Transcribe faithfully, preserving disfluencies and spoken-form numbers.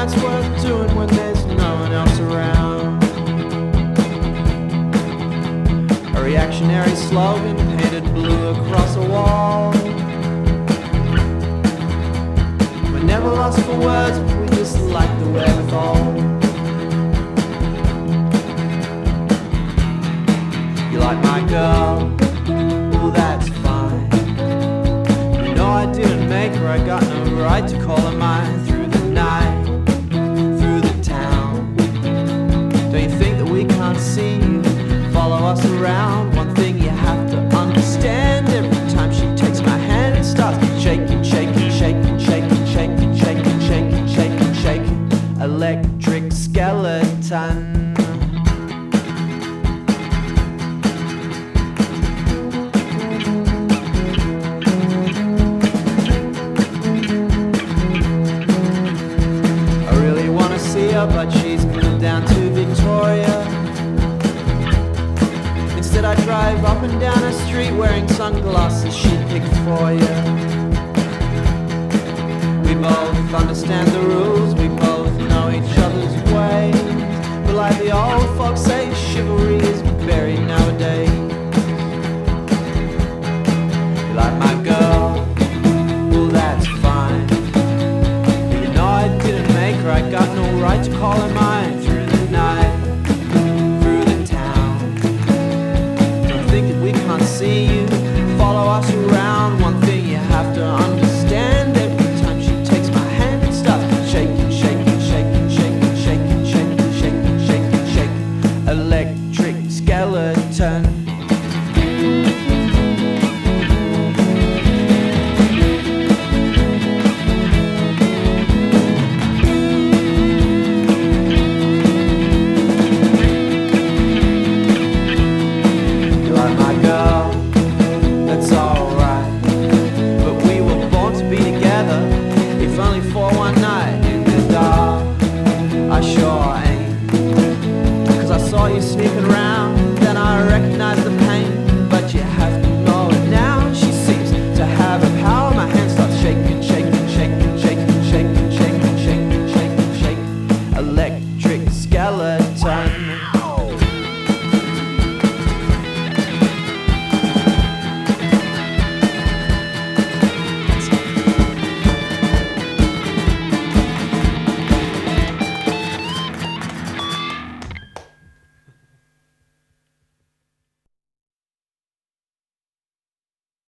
that's worth doing when there's no one else around. A reactionary slogan painted blue across a wall. We're never lost for words, we just like the wherewithal. You like my girl? Well, that's fine. You know I didn't make her, I got no right to call her mine. Through the night, through the town. Don't you think that we can't see you follow us around? One thing you have to understand, every time she takes my hand it starts shaking, shaking, shaking, shaking, shaking, shaking, shaking, shaking, shaking. Electric skeleton. But she's moved down to Victoria. Instead I drive up and down a street wearing sunglasses she'd picked for you. We both understand the